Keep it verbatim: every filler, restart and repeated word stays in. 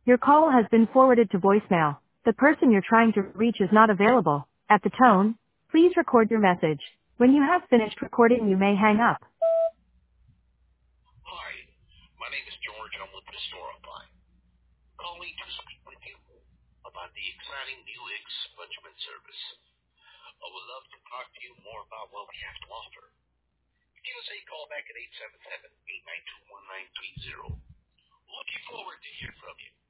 Your call has been forwarded to voicemail. The person you're trying to reach is not available. At the tone, please record your message. When you have finished recording, you may hang up. Hi, my name is George. I'm with the store Upline. Calling to speak with you about the exciting new expungement service. I would love to talk to you more about what we have to offer. Give us a call back at eight seven seven, eight nine two, one nine three zero. Looking forward to hear from you.